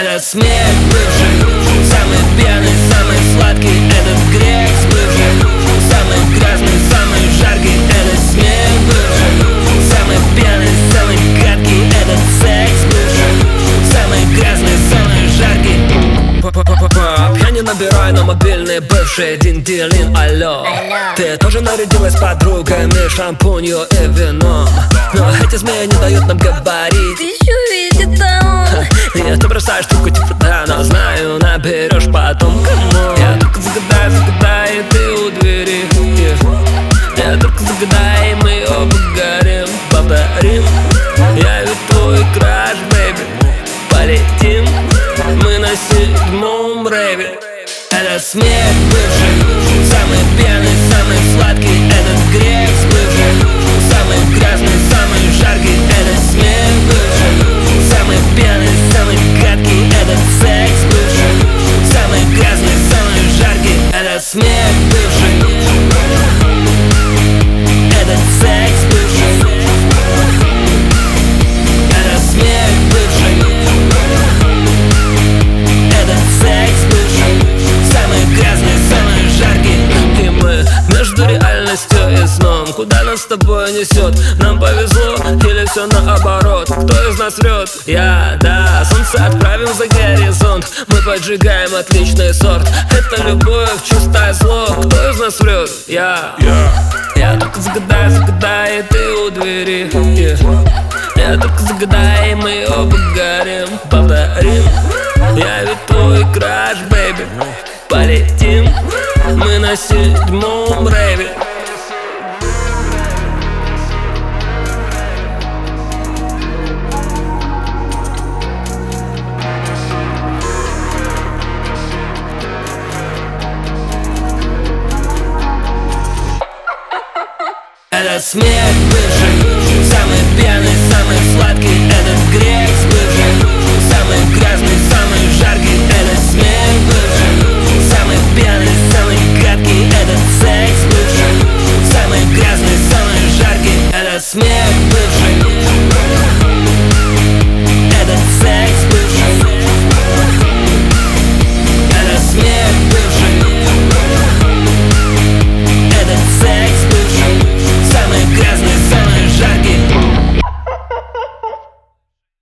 Это смех бывший, самый пьяный, самый сладкий. Этот грех бывший, самый грязный, самый жаркий. Это смех бывший, самый пьяный, самый гадкий. Этот секс бывший, самый грязный, самый жаркий. Я не набираю на мобильный бывший Дин-дилин, алло. Ты тоже нарядилась подругами, шампунью и вином. Но эти змеи не дают нам говорить. Ты еще видит там. Нет, ты бросаешь трубку типа да, но знаю, наберешь потом. Кому? Я только загадай, и ты у двери. Я только загадай, и мы оба горим. Повторим, я ведь твой краш, бэйби. Полетим, мы на 7-м рейве. Это смех бывший, самый пьяный, самый сладкий. Этот грех бывший, самый грязный, самый жаркий. Это смех бывший, самый пьяный, самый гадкий. Этот секс бывший, самый грязный, самый жаркий. Это смех бывший, этот секс бывший. Это смех бывший, этот секс бывший, самый грязный, самый жаркий. И мы между реальностью и сном. Куда нас с тобой несет? Нам повезло или все наоборот? Кто из нас врет? Я, да, солнце отправим за горизонт. Мы поджигаем отличный сорт. Это любовь, чистое зло. Кто из нас врет? Я только загадай, и ты у двери. Я только загадай, и мы оба горим. Повторим, я ведь твой краш, бэйби. Полетим, мы на 7-м рейве. Это смех бывший, самый пьяный, самый сладкий.